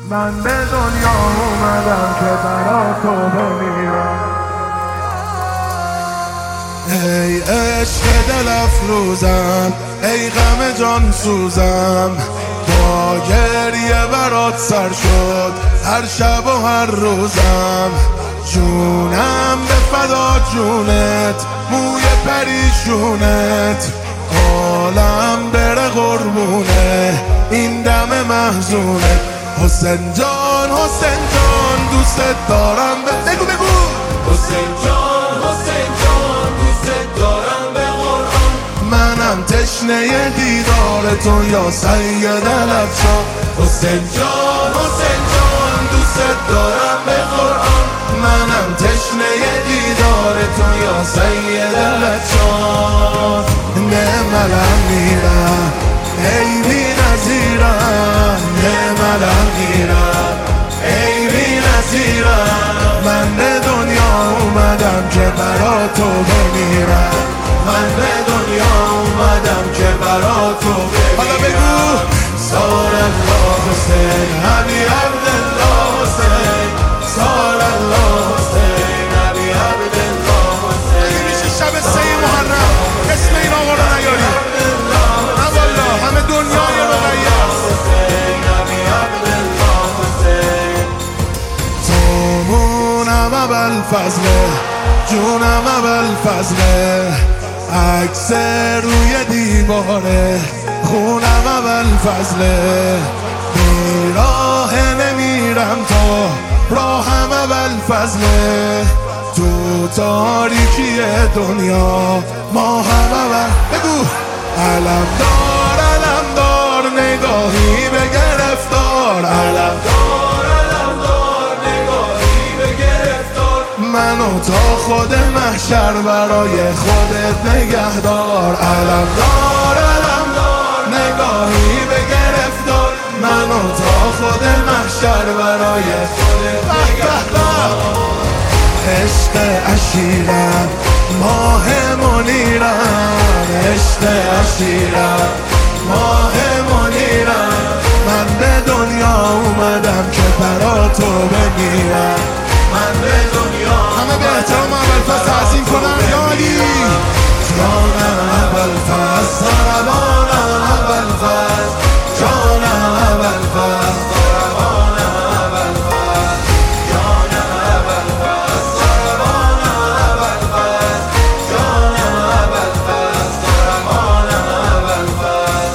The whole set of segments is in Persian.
من به دنیا اومدم که برا تو بمیرم. ای عشق دل افروزم، ای غم جان سوزم، با گریه برات سر شد هر شب و هر روزم. جونم به فدا جونت، موی پریشونت، عالم بره قربونه این دم محزونت. حسین جان حسین جان دوست دارم، بگو بگو حسین جان حسین جان دوست دارم به قرآن. منم تشنه دیدار تو یا سید الافشار. حسین جان حسین جان دوست دارم به قرآن. منم تشنه دیدار تو یا سید الافشار. نعم المیرم ای بی نظیرم، نعم المیرم ای بی نظیرم. من به دنیا اومدم که برا تو بمیرم، من به دنیا اومدم که برا تو بمیرم. حالا بگو سار الله حسین علی عبدالله حسین، سار الله حسین علی عبدالله حسین. اگه میشه شب 3 محرم اسم این آقا رو نیاری، نه والا همه دنیای رقیه تومونم ابوالفضله، جونم ابوالفضله، عکس روی دیواره خونم ابوالفضله. بیراه نمیرم تا راهم ابوالفضله، تو تاریکی دنیا ما هم بگو علمدار نگاهی به گرفتار، علمدار نگاهی به گرفتار. منو تا خود محشر برای خودت نگهدار. علمدار نگاهی به گرفتار، منو تا خود محشر برای خودت نگهدار. عشق عشیرم ماه منیرم، عشق عشیرم ماه منیرم. من به دنیا اومدم که برا تو بمیرم، من به دنیا همه به احترام ابوالفضل تعظیم کنم یا علی. جانم ابوالفضل ضربانم ابوالفضل، جانم ابوالفضل ضربانم ابوالفضل، جانم ابوالفضل ضربانم ابوالفضل، جانم ابوالفضل ضربانم ابوالفضل.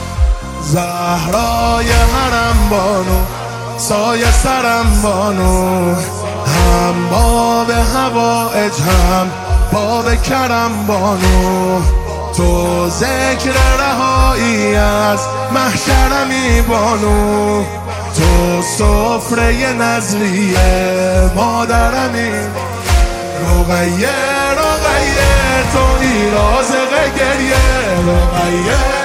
زهرای حرم بانو سایه سرم بانو، هم باب حوائج هم باب کرم بانو. تو ذکر رهایی از محشرمی بانو، تو سفره نظریه مادرمی. رقیه تو ایرازق گریه، رقیه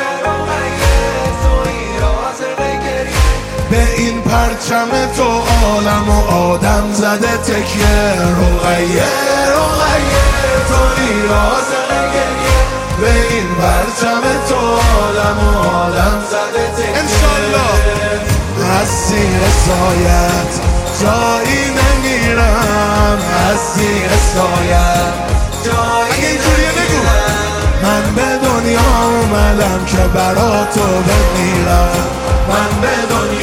به این پرچم تو عالم و آدم زده تکیه. رقیه تو ایرازق گریه، به این پرچم تو عالم و آدم زده تکیه. انشالله از زیر سایت جایی نمیرم، از زیر سایت جایی نمیرم. من به دنیا اومدم که برا تو بمیرم، من به دنیا